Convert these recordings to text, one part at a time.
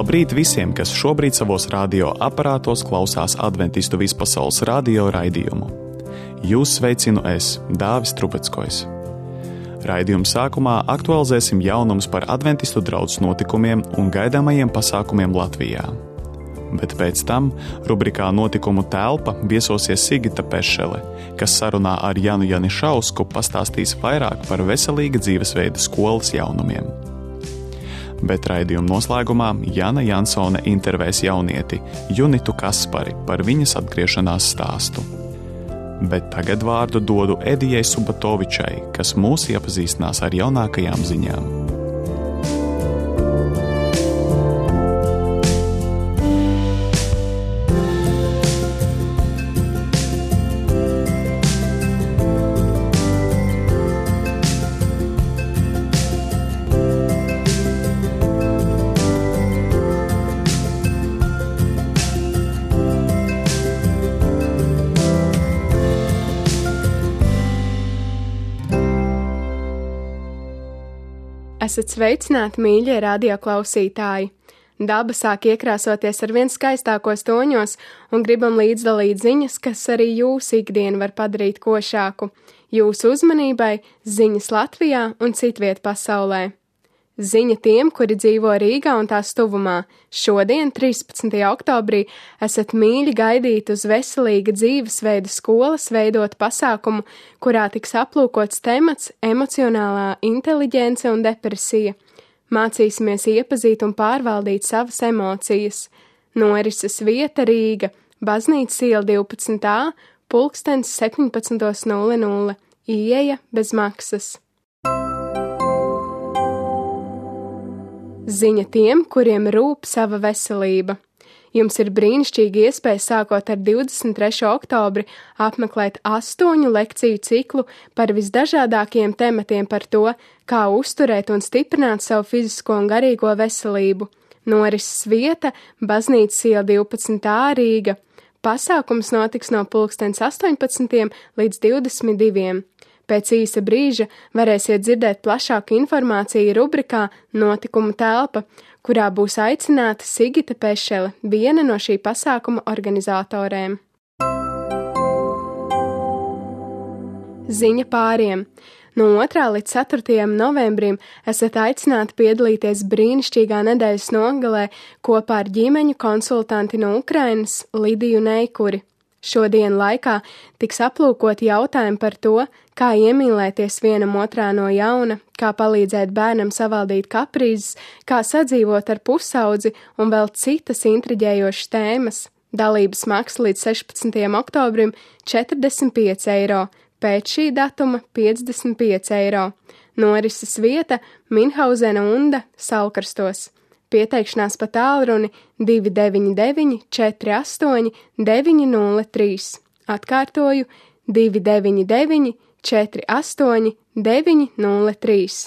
Labrīt visiem, kas šobrīd savos radio aparātos klausās Adventistu vispasaules radio raidījumu. Jūs sveicinu es, Dāvis Trupeckojs. Raidījuma sākumā aktualizēsim jaunumus par Adventistu draudzes notikumiem un gaidāmajiem pasākumiem Latvijā. Bet pēc tam rubrikā Notikumu telpa viesosies Sigita Pešele, kas sarunā ar Janu Janišausku pastāstīs vairāk par veselīga dzīvesveida skolas jaunumiem. Bet raidījuma noslēgumā Jana Jansone intervēs jaunieti Junitu Kaspari par viņas atgriešanās stāstu. Bet tagad vārdu dodu Edijai Subatovičai, kas mūs iepazīstinās ar jaunākajām ziņām. Esat sveicināti, mīļie radioklausītāji! Daba sāk iekrāsoties ar vien skaistākos toņos un gribam līdzdalīt ziņas, kas arī jūsu ikdienu var padarīt košāku. Jūsu uzmanībai ziņas Latvijā un citviet pasaulē. Ziņa tiem, kuri dzīvo Rīgā un tās tuvumā. Šodien, 13. oktobrī, esat mīļi gaidīti uz veselīga dzīvesveida skolas veidot pasākumu, kurā tiks aplūkots temats emocionālā inteliģence un depresija. Mācīsimies iepazīt un pārvaldīt savas emocijas. Norises vieta Rīga, Baznīcas iela 12a, pulkstens 17:00, ieeja bez maksas. Ziņa tiem, kuriem rūp sava veselība. Jums ir brīnišķīga iespēja sākot ar 23. oktobri apmeklēt 8 lekciju ciklu par visdažādākajiem tematiem par to, kā uzturēt un stiprināt savu fizisko un garīgo veselību. Norises vieta Baznīcas iela 12a Rīga. Pasākums notiks no pulkstens 18 līdz 22. Pēc īsa brīža varēsiet dzirdēt plašāku informāciju rubrikā Notikumu telpa, kurā būs aicināta Sigita Pešele, viena no šī pasākuma organizatorēm. Ziņa pāriem. No 2. līdz 4. novembrim esat aicināti piedalīties brīnišķīgā nedēļas nogalē kopā ar ģimeņu konsultanti no Ukrainas Lidiju Neikuri. Šodien laikā tiks aplūkoti jautājumi par to, kā iemīlēties vienam otrā no jauna, kā palīdzēt bērnam savaldīt kaprīzes, kā sadzīvot ar pusaudzi un vēl citas intriģējošas tēmas. Dalības maksa līdz 16. oktobrim 45 eiro, pēc šī datuma 55 eiro. Norises vieta Minhauzena Unda, Salkarstos. Pieteikšanās pa tālruni 299 48 903. Atkārtoju 299 48 903.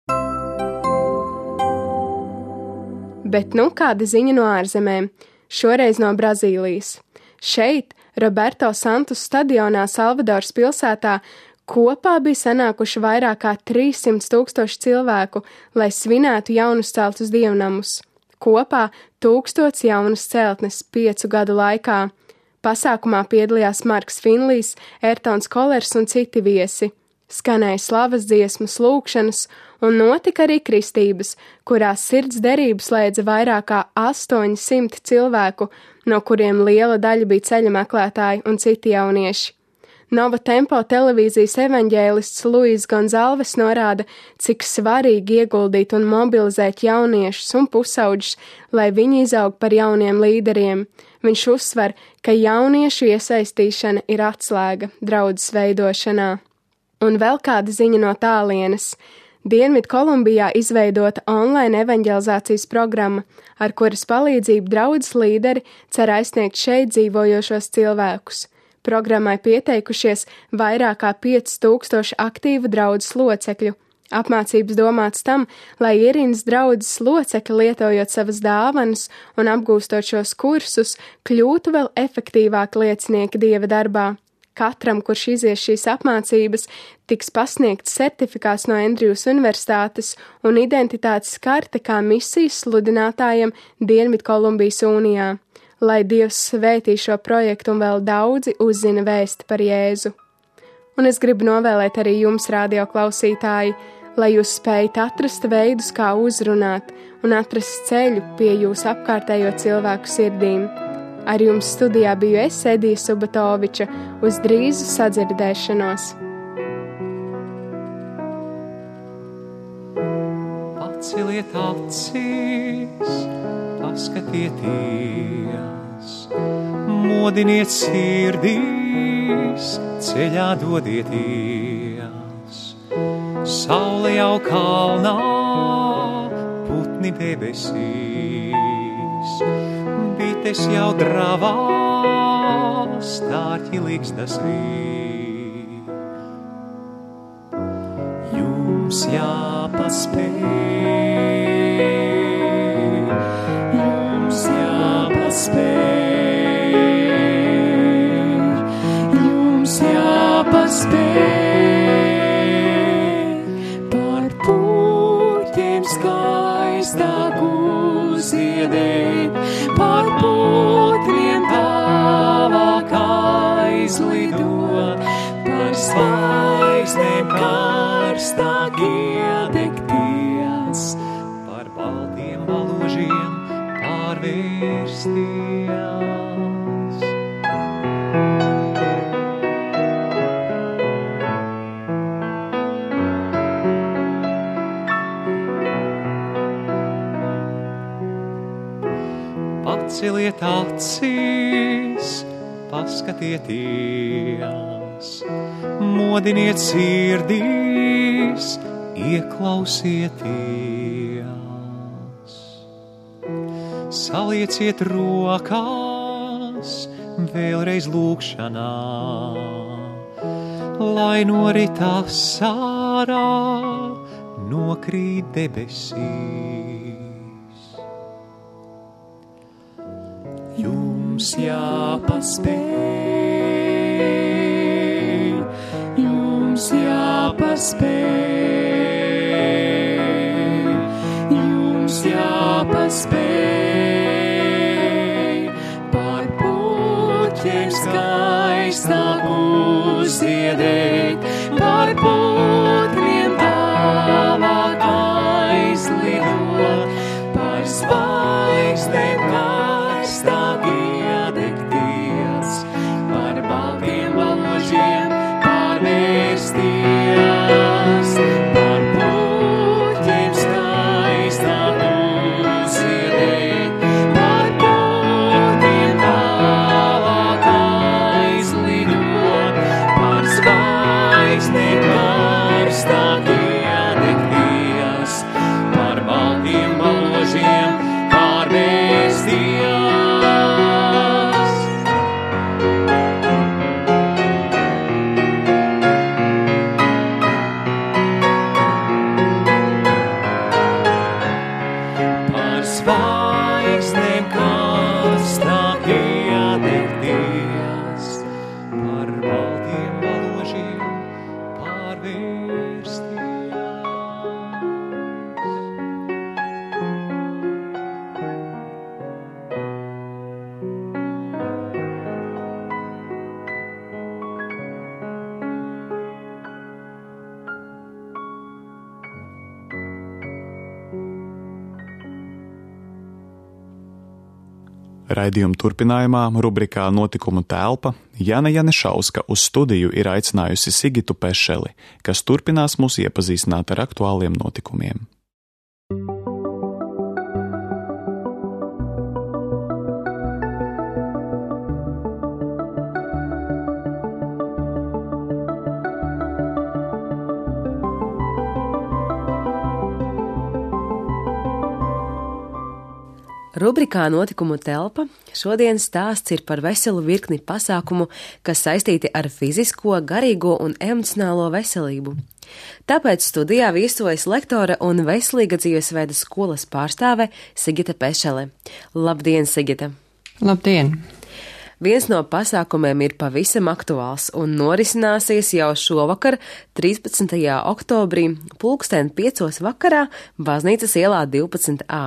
Bet nu kāda ziņa no ārzemēm, šoreiz no Brazīlijas. Šeit, Roberto Santos stadionā Salvadoras pilsētā, kopā bija sanākuši vairāk kā 300,000 cilvēku, lai svinētu jaunus celtus dievnamus. Kopā 1000 jaunas celtnes 5 gadu laikā. Pasākumā piedalījās Marks Finlijs, Ertons Kolers un citi viesi. Skanēja slavas dziesmas, lūkšanas un notika arī kristības, kurās sirds derības slēdza vairāk kā 800 cilvēku, no kuriem liela daļa bija ceļa meklētāji un citi jaunieši. Nova Tempo televīzijas evaņģēlists Luis Gonzalves norāda, cik svarīgi ieguldīt un mobilizēt jauniešus un pusauģus, lai viņi izaug par jauniem līderiem. Viņš uzsver, ka jauniešu iesaistīšana ir atslēga draudzes veidošanā. Un vēl kāda ziņa no tālienes. Dienvidkolumbijā izveidota online evaņģelizācijas programma, ar kuras palīdzību draudzes līderi cer aizsniegt šeit dzīvojošos cilvēkus. Programmai pieteikušies vairāk kā 5000 aktīvu draudzes locekļu. Apmācības domāts tam, lai ierīnas draudzes locekļi, lietojot savas dāvanas un apgūstot šos kursus, kļūtu vēl efektīvāki liecinieki Dieva darbā. katram, kurš izies šīs apmācības, tiks pasniegts certifikāts no Andrijas Universitātes un identitātes karte kā misijas sludinātājiem Dienvidkolumbijas Unijā, lai Dievs svētī šo projektu un vēl daudzi uzzina vēsti par Jēzu. Un es gribu novēlēt arī jums, radio klausītāji, lai jūs spējat atrast veidus, kā uzrunāt un atrast ceļu pie jūsu apkārtējo cilvēku sirdīm. Ar jums studijā biju es, Edija Subatoviča, uz drīzu sadzirdēšanos. Paceliet acis, paskatieties, modiniet sirdīs, ceļā dodieties. Saule jau kalnā, putni debesīs, bites jau dravā, stārķi likstas rīt. Jums jāpaspēj, jums jāpaspēj, jums jāpaspēj, par puķiem skaistāk uzziedēt, par putniem tālāk aizlidot, par zvaigznēm karstāk iedegties, par baltiem baložiem pārvērsties. Paceliet acis, paskatieties, modiniet sirdīs, ieklausieties. Salieciet rokās, vēlreiz lūgšanā, lai noritās sārā, nokrīt debesīs. Jums jāpaspēj, jums jāpaspēj, jums jāpaspēj, par puķiem skaistāk uzziedēt, par putniem tālāk aizlidot, par zvaigznēm karstāk iedegties, par baltiem baložiem pārvērsties, par puķiem skaistāk uzziedēt, par putniem tālāk aizlidot, par zvaigznēm karstāk iedegties, par baltiem baložiem pārvērsties. Par zvaigznēm karstāk iedegties, par baltiem baložiem pārvērsties. Raidījuma turpinājumā rubrikā Notikumu telpa Jana Janešauska uz studiju ir aicinājusi Sigitu Pešeli, kas turpinās mūs iepazīstināt ar aktuāliem notikumiem. Rubrikā Notikumu telpa šodienas stāsts ir par veselu virkni pasākumu, kas saistīti ar fizisko, garīgo un emocionālo veselību. Tāpēc studijā viesojas lektore un veselīga dzīvesveida skolas pārstāve Sigita Pešele. Labdien, Sigita! Labdien! Viens no pasākumiem ir pavisam aktuāls un norisināsies jau šovakar, 13. oktobrī, 5:00 vakarā, Baznīcas ielā 12A.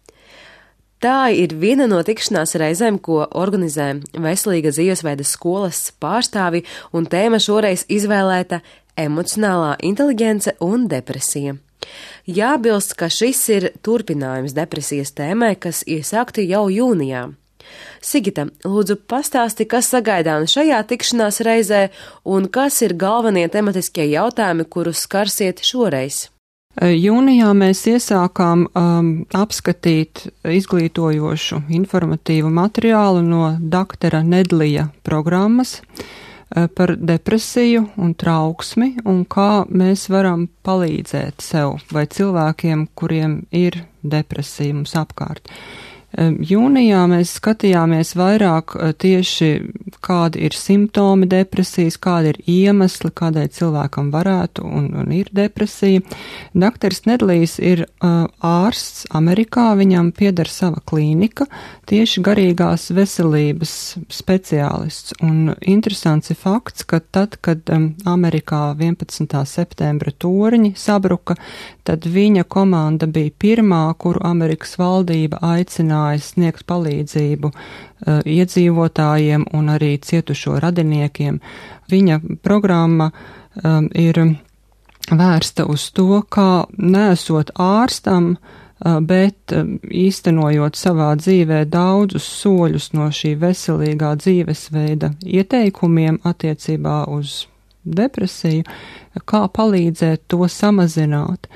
Tā ir viena no tikšanās reizēm, ko organizē Veselīga dzīvesveida skolas pārstāvi, un tēma šoreiz izvēlēta emocionālā inteligence un depresija. Jābilst, ka šis ir turpinājums depresijas tēmai, kas iesākti jau jūnijā. Sigita, lūdzu pastāsti, kas sagaidāms šajā tikšanās reizē un kas ir galvenie tematiskie jautājumi, kurus skarsiet šoreiz? Jūnijā mēs iesākām apskatīt izglītojošu informatīvu materiālu no doktora Nedlija programmas par depresiju un trauksmi un kā mēs varam palīdzēt sev vai cilvēkiem, kuriem ir depresija mums apkārt. Jūnijā mēs skatījāmies vairāk tieši, kādi ir simptomi depresijas, kādi ir iemesli, kādēļ cilvēkam varētu un ir depresija. Doktors Nedlijs ir ārsts Amerikā, viņam pieder sava klīnika, tieši garīgās veselības speciālists. Un interesants ir fakts, ka tad, kad Amerikā 11. septembra torņi sabruka, tad viņa komanda bija pirmā, kuru Amerikas valdība aicināja sniegt palīdzību iedzīvotājiem un arī cietušo radiniekiem. Viņa programma ir vērsta uz to, kā neesot ārstam, bet īstenojot savā dzīvē daudzus soļus no šī veselīgā dzīvesveida ieteikumiem attiecībā uz depresiju, kā palīdzēt to samazināt.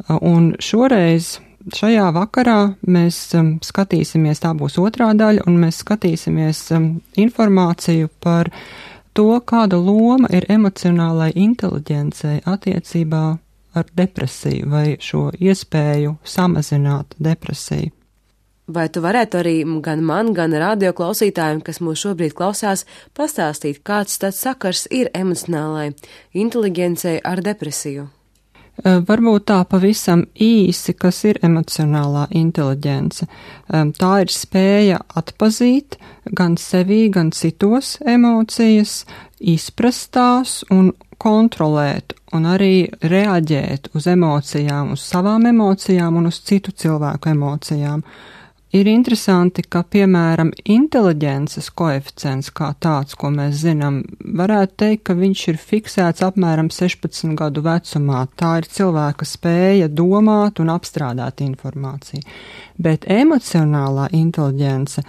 Un šoreiz šajā vakarā mēs skatīsimies, tā būs otrā daļa, un mēs skatīsimies informāciju par to, kāda loma ir emocionālai inteliģencei attiecībā ar depresiju vai šo iespēju samazināt depresiju. Vai tu varētu arī gan man, gan radio klausītājiem, kas mūs šobrīd klausās, pastāstīt, kāds tāds sakars ir emocionālai inteliģencei ar depresiju? Varbūt tā pavisam īsi, kas ir emocionālā inteliģence. Tā ir spēja atpazīt gan sevī, gan citos emocijas, izprast tās un kontrolēt un arī reaģēt uz emocijām, uz savām emocijām un uz citu cilvēku emocijām. Ir interesanti, ka, piemēram, inteliģences koeficients kā tāds, ko mēs zinām, varētu teikt, ka viņš ir fiksēts apmēram 16 gadu vecumā. Tā ir cilvēka spēja domāt un apstrādāt informāciju. Bet emocionālā inteliģence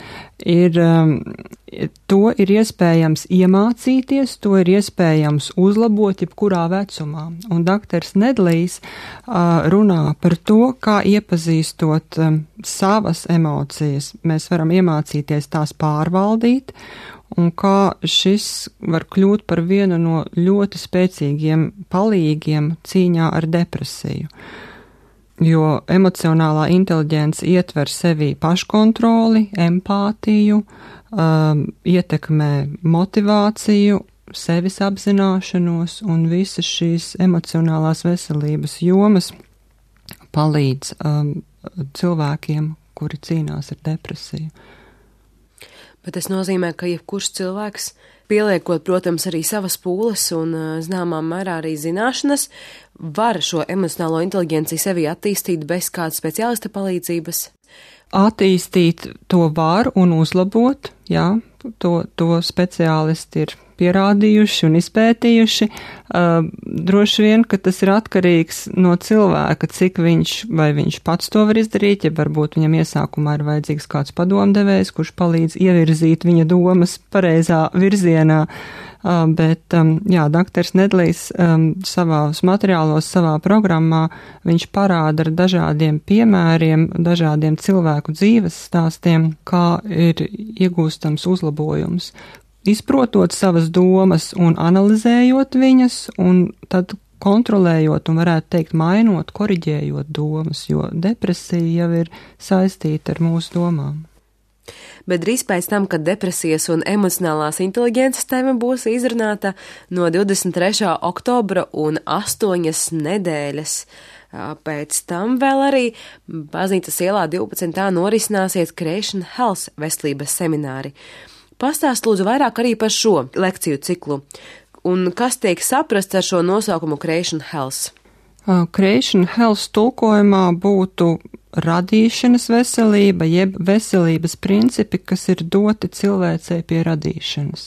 to ir iespējams iemācīties, to ir iespējams uzlabot jebkurā vecumā. Un doktors Nedlijs runā par to, kā iepazīstot savas emocijas, mēs varam iemācīties tās pārvaldīt, un kā šis var kļūt par vienu no ļoti spēcīgiem palīgiem cīņā ar depresiju. Jo emocionālā inteliģence ietver sevī paškontroli, empātiju, ietekmē motivāciju, sevis apzināšanos, un visas šīs emocionālās veselības jomas palīdz cilvēkiem, kuri cīnās ar depresiju. Bet tas nozīmē, ka jebkurš cilvēks, pieliekot, protams, arī savas pūles un zināmā mērā arī zināšanas, var šo emocionālo inteliģenci sevi attīstīt bez kāda speciālista palīdzības? Attīstīt to var un uzlabot, jā, to speciālisti ir pierādījuši un izpētījuši. Droši vien, ka tas ir atkarīgs no cilvēka, cik viņš pats to var izdarīt, ja varbūt viņam iesākumā ir vajadzīgs kāds padomdevējs, kurš palīdz ievirzīt viņa domas pareizā virzienā. Bet, jā, doktors Nedlijs savās materiālos, savā programmā, viņš parāda ar dažādiem piemēriem, dažādiem cilvēku dzīves stāstiem, kā ir iegūstams uzlabojums. Izprotot savas domas un analizējot viņas, un tad kontrolējot un varētu teikt mainot, koriģējot domas, jo depresija jau ir saistīta ar mūsu domām. Bet drīz pēc tam, kad depresijas un emocionālās inteliģences tēma būs izrunāta no 23. oktobra un 8 nedēļas. Pēc tam vēl arī Baznīcas ielā 12. norisināsies Creation Health veselības semināri. Pastāst lūdzu vairāk arī par šo lekciju ciklu. Un kas tiek saprasts ar šo nosaukumu Creation Health? Creation Health tulkojumā būtu radīšanas veselība, jeb veselības principi, kas ir doti cilvēcei pie radīšanas.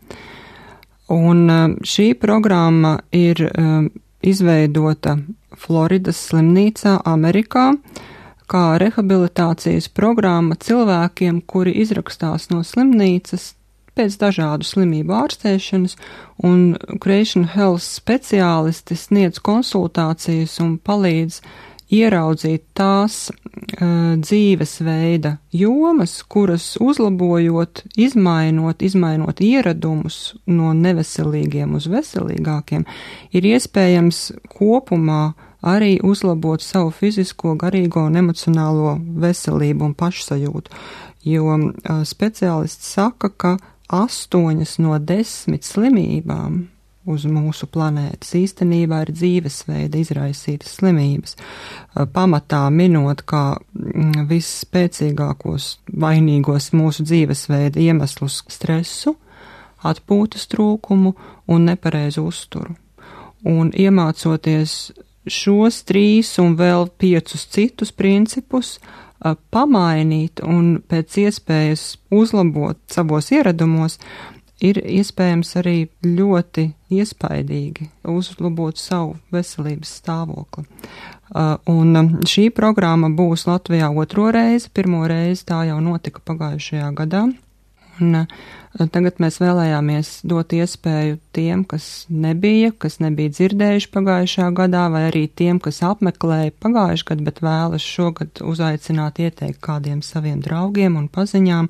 Un šī programma ir izveidota Floridas slimnīcā Amerikā, kā rehabilitācijas programma cilvēkiem, kuri izrakstās no slimnīcas pēc dažādu slimību ārstēšanas, un Creation Health speciālisti sniedz konsultācijas un palīdz ieraudzīt tās dzīvesveida jomas, kuras uzlabojot, izmainot ieradumus no neveselīgiem uz veselīgākiem, ir iespējams kopumā arī uzlabot savu fizisko, garīgo un emocionālo veselību un pašsajūtu. Jo speciālists saka, ka 8 no 10 slimībām uz mūsu planētas īstenībā ir dzīvesveida izraisītas slimības. Pamatā minot kā visspēcīgākos vainīgos mūsu dzīvesveida iemeslus stresu, atpūtas trūkumu un nepareizu uzturu. Un iemācoties šos 3 un vēl 5 citus principus, pamainīt un pēc iespējas uzlabot savos ieradumos, ir iespējams arī ļoti iespaidīgi uzlabot savu veselības stāvokli. Un šī programma būs Latvijā 2. reizi, 1. reizi tā jau notika pagājušajā gadā. Un tagad mēs vēlējāmies dot iespēju tiem, kas nebija dzirdējuši pagājušajā gadā, vai arī tiem, kas apmeklēja pagājušajā gadā, bet vēlas šogad uzaicināt, ieteikt kādiem saviem draugiem un paziņām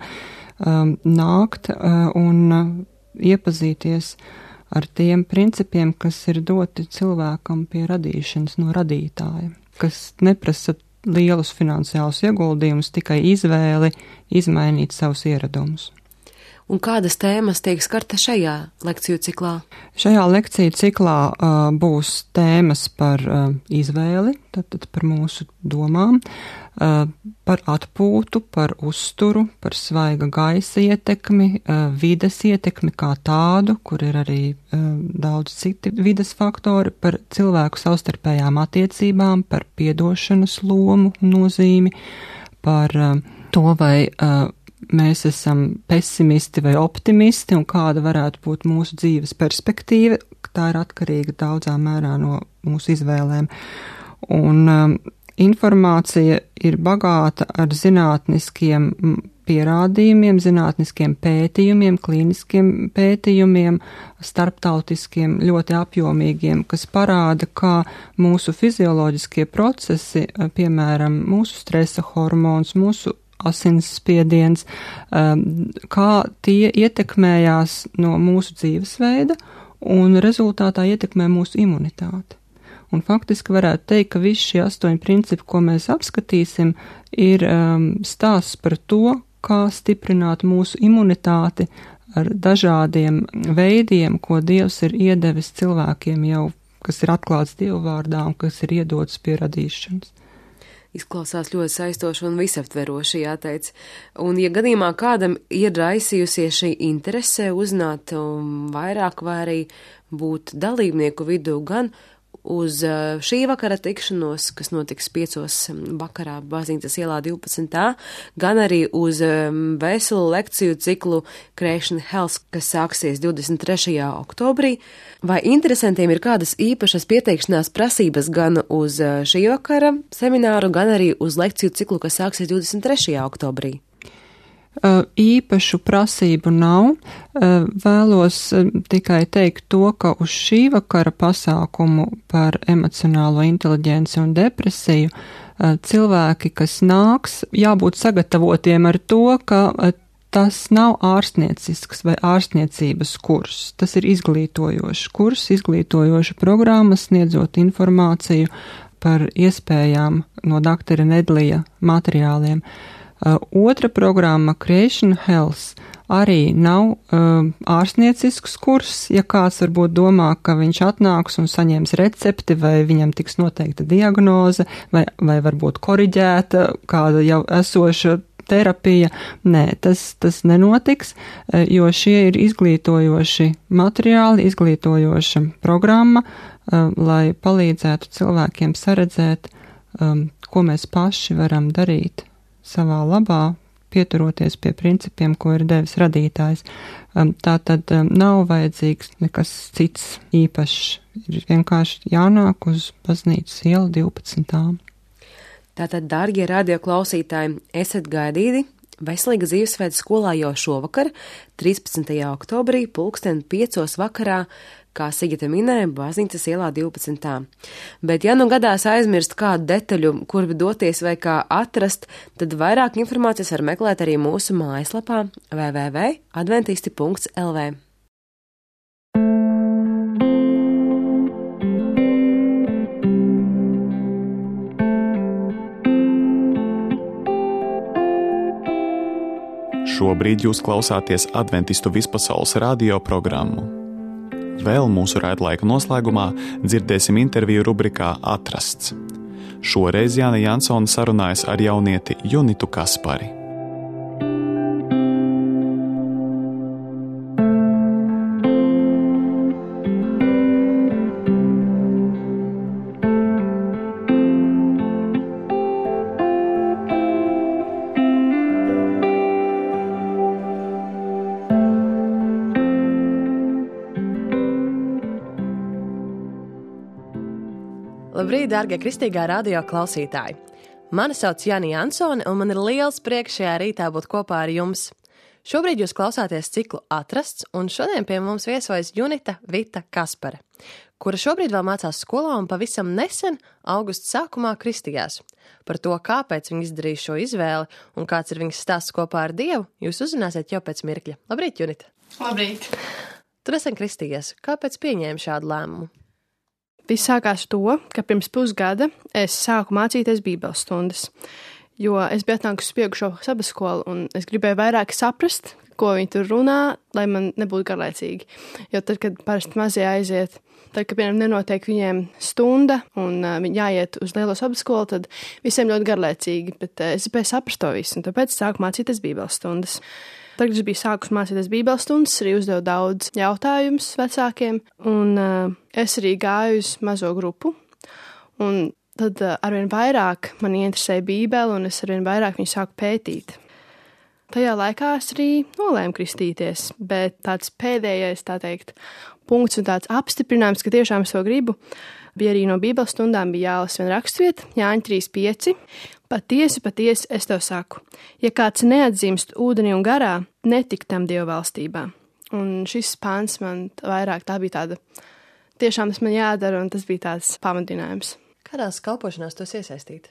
nākt un iepazīties ar tiem principiem, kas ir doti cilvēkam pie radīšanas no radītāja, kas neprasa lielus finansiālus ieguldījumus, tikai izvēli izmainīt savus ieradumus. Un kādas tēmas tiek skarta šajā lekciju ciklā? Šajā lekciju ciklā būs tēmas par izvēli, tad par mūsu domām, par atpūtu, par uzturu, par svaiga gaisa ietekmi, vides ietekmi kā tādu, kur ir arī daudz citi vides faktori, par cilvēku savstarpējām attiecībām, par piedošanas lomu nozīmi, par to, vai mēs esam pesimisti vai optimisti un kāda varētu būt mūsu dzīves perspektīva. Tā ir atkarīga daudzā mērā no mūsu izvēlēm. Un informācija ir bagāta ar zinātniskiem pierādījumiem, zinātniskiem pētījumiem, klīniskiem pētījumiem, starptautiskiem, ļoti apjomīgiem, kas parāda, kā mūsu fizioloģiskie procesi, piemēram, mūsu stresa hormons, mūsu asinsspiediens, kā tie ietekmējās no mūsu dzīvesveida un rezultātā ietekmē mūsu imunitāti. Un faktiski varētu teikt, ka visi šie 8 principi, ko mēs apskatīsim, ir stāsts par to, kā stiprināt mūsu imunitāti ar dažādiem veidiem, ko Dievs ir iedevis cilvēkiem jau, kas ir atklāts Dievu vārdā un kas ir iedots pie radīšanas. Izklausās ļoti saistoši un visaptveroši, jāteic. Un, ja gadījumā kādam ir raisījusies šī interese uzzināt vairāk vai arī būt dalībnieku vidū gan uz šī vakara tikšanos, kas notiks 5 vakarā Baznīcas ielā 12. gan arī uz veselu lekciju ciklu Creation Health, kas sāksies 23. oktobrī. Vai interesantiem ir kādas īpašas pieteikšanās prasības gan uz šī vakara semināru, gan arī uz lekciju ciklu, kas sāksies 23. oktobrī? Īpašu prasību nav. Vēlos tikai teikt to, ka uz šī vakara pasākumu par emocionālo inteliģenci un depresiju cilvēki, kas nāks, jābūt sagatavotiem ar to, ka tas nav ārstniecisks vai ārstniecības kurs. Tas ir izglītojošs kurs, izglītojoša programma, sniedzot informāciju par iespējām no doktora Nedlija materiāliem. Otra programma, Creation Health, arī nav ārstniecisks kurs. Ja kāds varbūt domā, ka viņš atnāks un saņems recepti, vai viņam tiks noteikta diagnoze, vai varbūt koriģēta kāda jau esoša terapija. Nē, tas nenotiks, jo šie ir izglītojoši materiāli, izglītojoša programma, lai palīdzētu cilvēkiem saredzēt, ko mēs paši varam darīt savā labā, pieturoties pie principiem, ko ir devis radītājs. Tā tad nav vajadzīgs nekas cits īpašs. Ir vienkārši jānāk uz baznīcas ielu 12. Tātad, dārgie radioklausītāji, esat gaidīti Veselīga dzīvesveida skolā jau šovakar, 13. oktobrī, 5:00 vakarā, kā Sigita minēja, baznīcas ielā 12. Bet, ja nu gadās aizmirst kādu detaļu, kur doties vai kā atrast, tad vairāk informācijas var meklēt arī mūsu mājaslapā www.adventisti.lv. Šobrīd jūs klausāties Adventistu vispasaules radio programmu. Vēl mūsu raidlaika noslēgumā dzirdēsim interviju rubrikā Atrasts. Šoreiz Jāne Jansone sarunājas ar jaunieti Junitu Kaspari. Labrīt, dārgie kristīgā radio klausītāji! Mani sauc Jāne Jansone, un man ir liels prieks šajā rītā būt kopā ar jums. Šobrīd jūs klausāties ciklu Atrasts, un šodien pie mums viesojas Junita Vita Kaspare, kura šobrīd vēl mācās skolā un pavisam nesen, augusta sākumā kristījās. Par to, kāpēc viņa izdarīja šo izvēli un kāds ir viņas stāsts kopā ar Dievu, jūs uzzināsiet jau pēc mirkļa. Labrīt, Junita! Labrīt! Tu nesen kristījies. Kāpēc pieņēmi šādu lēmumu? Viss sākās to, ka pirms pusgada es sāku mācīties bībeles stundas, jo es biju atnākusi uz pieaugušo sabasskolu un es gribēju vairāk saprast, ko viņi tur runā, lai man nebūtu garlaicīgi. Jo tad, kad parasti mazie aiziet, tad, kad piemēram nenotiek viņiem stunda un viņi jāiet uz lielo sabasskolu, tad visiem ļoti garlaicīgi, bet es gribēju saprast to visu, un tāpēc sāku mācīties bībeles stundas. Tad, kad es biju sākus mācīties bībeles stundas, arī uzdevu daudz jautājumus vecākiem, un es arī gāju uz mazo grupu, un tad arvien vairāk man interesēja bībeli, un es arvien vairāk viņu sāku pētīt. Tajā laikā es arī nolēmu kristīties, bet tāds pēdējais, tā teikt, punkts un tāds apstiprinājums, ka tiešām es to gribu, bija arī no bībeles stundām bija jālasa viena rakstvieta, Jāņa 3:5. Patiesi, patiesi, es tev saku, ja kāds neatdzimst ūdenī un garā, netik tam Dieva valstībā. Un šis pāns man vairāk tā bija tāda, tiešām tas man jādara, un tas bija tāds pamudinājums. Kādās kalpošanās tu esi iesaistīta?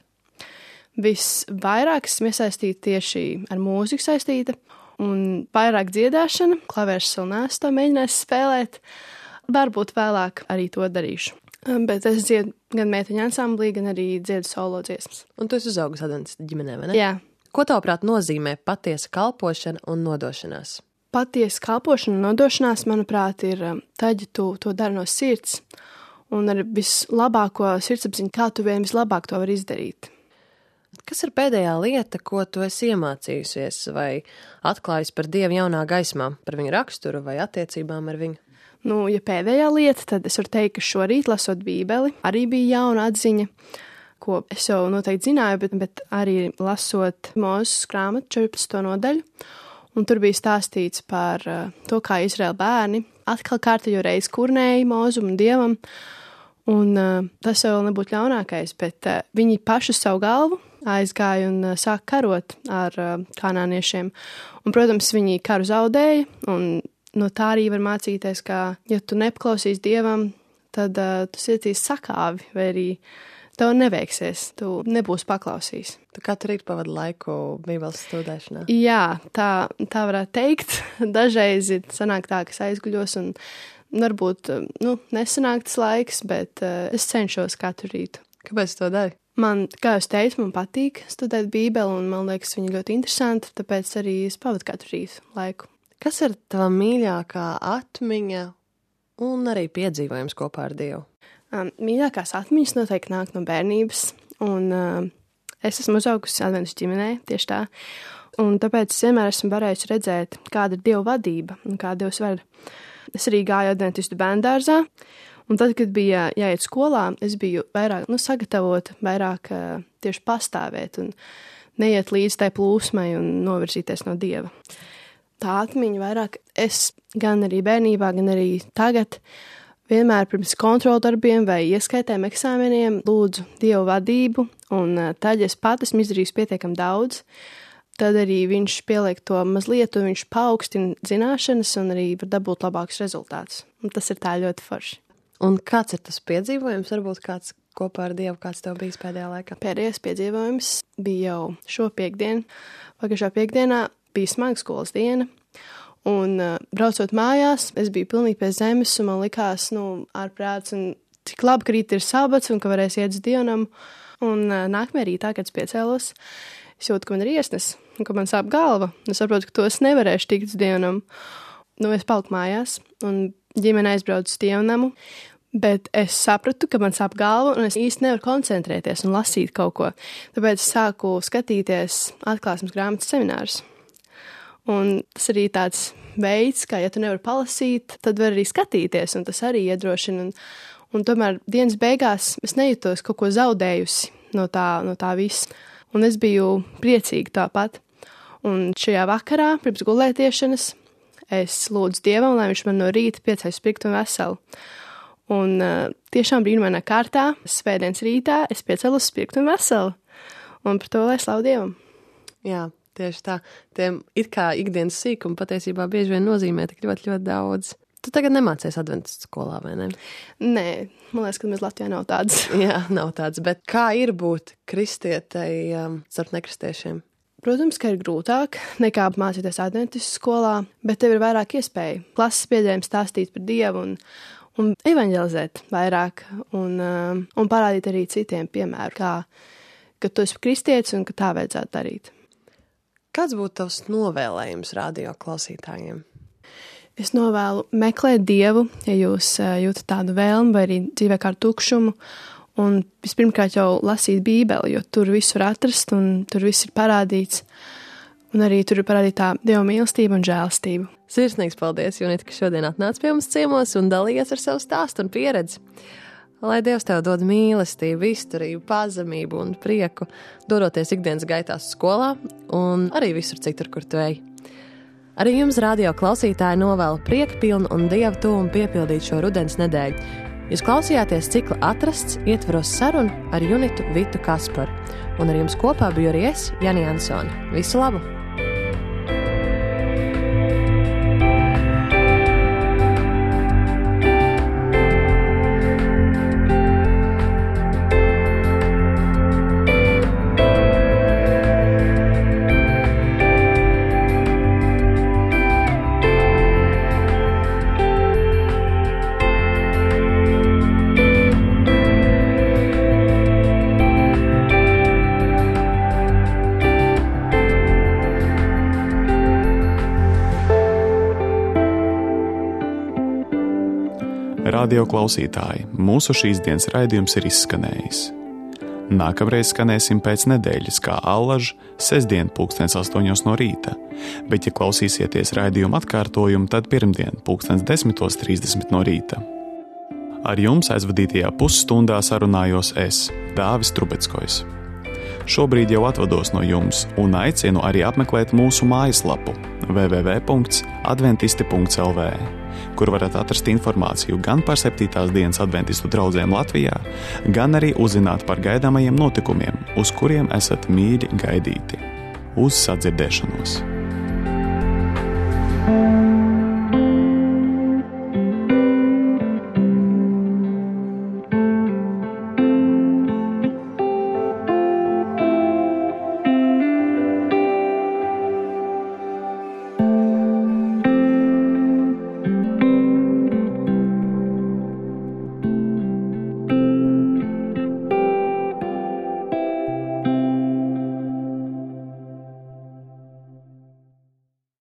Visvairāk esmu iesaistīta tieši ar mūziku saistīta, un vairāk dziedāšana, klavērs vēl neesmu to mēģinājis spēlēt, varbūt vēlāk arī to darīšu. Bet es dziedu gan meiteņu ansamblī, gan arī dziedu solo dziesmas. Un tu esi uzaugusi adventistu ģimenē, vai ne? Jā. Ko tavuprāt nozīmē patiesa kalpošana un nodošanās? Patiesa kalpošana un nodošanās, manuprāt, ir tad, ja tu to dari no sirds, un ar vislabāko sirdsapziņu, kā tu vien vislabāk to vari izdarīt. Kas ir pēdējā lieta, ko tu esi iemācījusies vai atklājusi par Dievu jaunā gaismā, par viņu raksturu vai attiecībām ar viņu? Ja pēdējā lieta, tad es varu teikt, ka šorīt, lasot bībeli, arī bija jauna atziņa, ko es jau noteikti zināju, bet arī lasot Mūzes grāmatu 14. nodaļu, un tur bija stāstīts par to, kā Izraēla bērni atkal kārtējo reizi kurnēja Mūzum un Dievam, un tas vēl nebūtu ļaunākais, bet viņi pašu savu galvu aizgāja un sāk karot ar kanāniešiem, un, protams, viņi karu zaudēja, un no tā arī var mācīties, ka, ja tu nepaklausīs Dievam, tad tu sietīs sakāvi, vai arī tev neveiksies, tu nebūsi paklausījis. Tu katru rītu pavadi laiku bībeles studēšanā? Jā, tā varētu teikt. Dažreiz sanāk tā, ka es aizguļos un varbūt, nesanāk tas laiks, bet es cenšos katru rītu. Kāpēc to dari? Man, kā jūs teicu, man patīk studēt bībeli, un man liekas, viņa ļoti interesanti, tāpēc arī es pavadu katru rītu laiku. Kas ir tava mīļākā atmiņa un arī piedzīvojums kopā ar Dievu? Mīļākās atmiņas noteikti nāk no bērnības, un es esmu uzaugusi adventistu ģimenē, tieši tā. un tāpēc es vienmēr esmu varējusi redzēt, kāda ir Dieva vadība un kā Dievs ved. Es arī gāju adventistu bērndārzā, un tad, kad bija jāiet skolā, es biju vairāk sagatavota, vairāk tieši pastāvēt un neiet līdz tai plūsmai un novirzīties no Dieva. Tā atmiņa vairāk es gan arī bērnībā, gan arī tagad vienmēr pirms kontroldarbiem vai ieskaitēm eksāmeniem lūdzu Dievu vadību, un tad, ja es pat esmu izdarījis pietiekam daudz, tad arī viņš pieliek to mazliet, un viņš paaugstina zināšanas un arī var dabūt labākus rezultātus. Un tas ir tā ļoti forši. Un kāds ir tas piedzīvojums? Varbūt kāds kopā ar Dievu, kāds tev bijis pēdējā laikā? Pēdējais piedzīvojums bija jau šo piekdienu. Pagājušā piekdienā bija smaga skolas diena, un braucot mājās, es biju pilnīgi pie zemes, un man likās, ārprāts, un cik labi, ka rīt ir sabats, un ka varēs iet uz dievnamu. Un nākamajā rītā, kad es piecēlos, es jūtu, ka man ir iesnes, un ka man sāp galva. Es saprotu, ka to es nevarēšu tikt uz dievnamu. Es paliku mājās, un ģimene aizbraucu uz dievnamu, bet es sapratu, ka man sāp galva, un es īsti nevaru koncentrēties un lasīt kaut ko. Tāpēc es sāku skatīties atklāsmes grāmatas seminārus. Un tas arī tāds veids, kā ja tu nevari palasīt, tad var arī skatīties, un tas arī iedrošina. Un tomēr dienas beigās es nejūtos kaut ko zaudējusi no tā visa. Un es biju priecīga tāpat. Un šajā vakarā, pirms gulētiešanas, es lūdzu Dievam, lai viņš man no rīta piecēl spirtu un veselu. Un tiešām brīnumainā kārtā, svētdienas rītā, es piecēlu spirtu un veselu. Un par to lai slavu Dievam. Jā, tieši tā. Tiem it kā ikdienas sīkumi patiesībā bieži vien nozīmē tik ļoti, ļoti daudz. Tu tagad nemācies adventistu skolā, vai ne? Nē, man liekas, ka mēs Latvijā nav tādas. Jā, nav tādas, bet kā ir būt kristietei starp nekristiešiem? Protams, ka ir grūtāk nekā mācīties adventistu skolā, bet tev ir vairāk iespēju klases biedriem stāstīt par Dievu un evanģelizēt vairāk un parādīt arī citiem piemēru, ka tu esi kristietis un ka tā vajadzētu darīt. Kāds būtu tavs novēlējums radio klausītājiem? Es novēlu meklēt Dievu, ja jūs jūtat tādu vēlmi vai arī dzīvē kā tukšumu, un vispirmkārt jau lasīt Bībeli, jo tur viss var atrast un tur viss ir parādīts, un arī tur ir parādīta tā Dieva mīlestība un žēlastība. Sirsnīgs paldies, Junita, ka šodien atnāc pie mums ciemos un dalījies ar savu stāstu un pieredzi. Lai Dievs tev dod mīlestību, izturību, pazemību un prieku, dodoties ikdienas gaitās skolā un arī visur citur, kur tu ej. Arī jums, radio klausītāji, novēlu priekpilnu un Dieva tuvumu piepildīt šo rudens nedēļu. Jūs klausījāties cikla Atrasts ietveros sarunu ar Junitu Vitu Kasparu, un ar jums kopā biju arī es, Jani Ansone. Visu labu! Radio klausītāji, mūsu šīs dienas raidījums ir izskanējis. Nākamreiz skanēsim pēc nedēļas, kā allaž, sestdien 8:00 no rīta, bet ja klausīsieties raidījumu atkārtojumu, tad pirmdien 10:30 no rīta. Ar jums aizvadītajā pusstundā sarunājos es, Dāvis Trubeckojs. Šobrīd jau atvados no jums un aicinu arī apmeklēt mūsu mājaslapu www.adventisti.lv, kur varat atrast informāciju gan par 7. dienas adventistu draugiem Latvijā, gan arī uzzināt par gaidāmajiem notikumiem, uz kuriem esat mīļi gaidīti. Uz sadzirdēšanos!